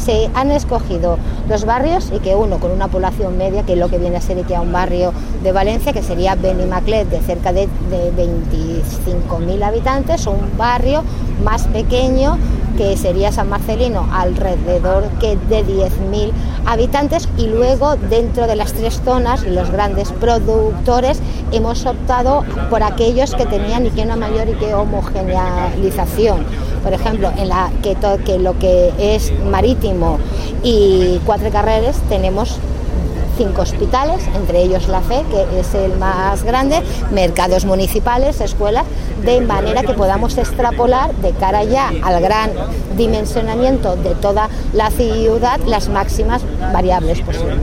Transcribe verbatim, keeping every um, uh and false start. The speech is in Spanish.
se han escogido dos barrios y que uno con una población media, que es lo que viene a ser que a un barrio de Valencia, que sería Benimaclet, de cerca de, de veinticinco mil habitantes, o un barrio más pequeño que sería San Marcelino, alrededor que de diez mil habitantes, y luego dentro de las tres zonas los grandes productores hemos optado por aquellos que tenían y que una mayor y que homogeneización. Por ejemplo, en la que, to, que lo que es Marítimo y Quatre Carreres tenemos cinco hospitales, entre ellos la Fe, que es el más grande, mercados municipales, escuelas, de manera que podamos extrapolar de cara ya al gran dimensionamiento de toda la ciudad las máximas variables posibles.